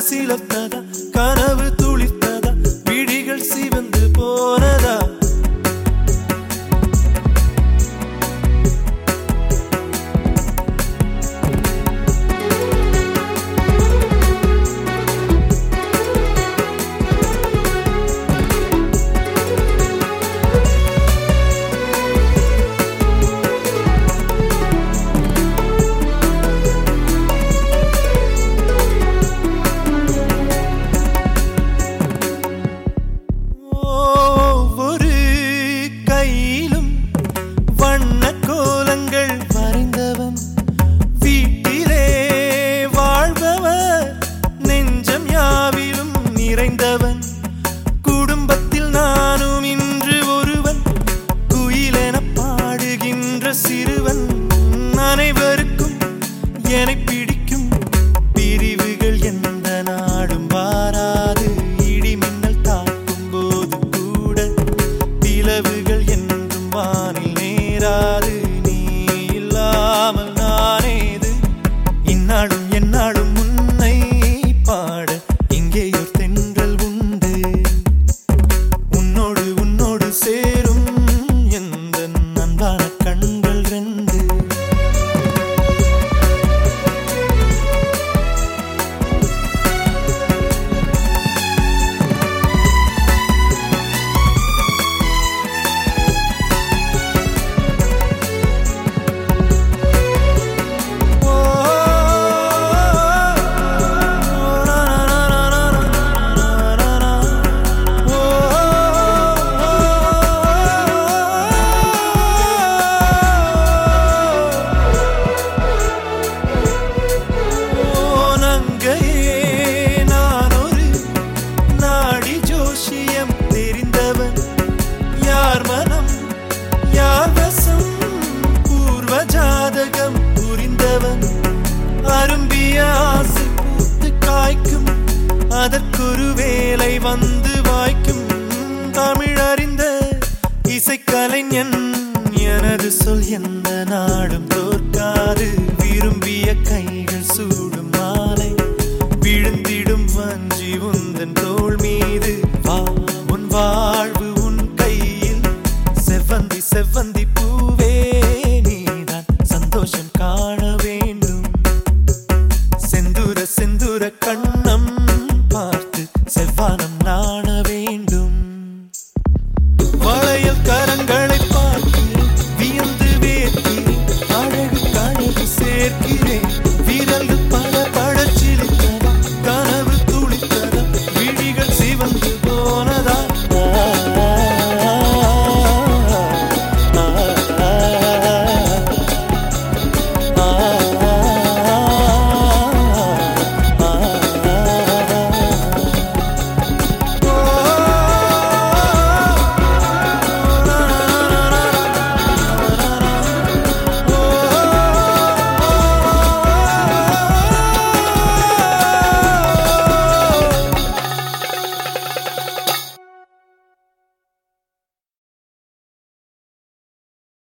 சிலத்ததா கனவு துளித்ததா விழிகள் சிவந்து போனதா குடும்பத்தில் நானும் இன்று ஒருவன் குயிலென பாடுகின்ற சிறுவன் அனைவருக்கும் என்னை பிடிக்கும் பிரிவுகள் எந்த நாடும் வாராது இடி மின்னல் தாக்கும் போது கூட பிளவுகள் என்றும் வானில் நேராது நீ இல்லாமல் நானேது இந்நாடும் எந்நாடும் முன்னை பாட இங்கேயோ தென்றல் உண்டு உன்னோடு உன்னோடு சேரும் எந்த அன்பான கண்கள் ரெண்டு அரும்பியாசை பூத்து காய்க்கும் அதற்கொரு வேலை வந்து வாய்க்கும் தமிழ் அறிந்த இசைக்கலைஞன் எனது சொல் எந்த நாடும் தோற்காது விரும்பிய கைகள் சூடும் மாலை விழுந்திடும் வஞ்சி உந்தன் தோள் மீது வா உன் வாழ்வு உன் கையில் செவ்வந்தி செவ்வந்தி பூ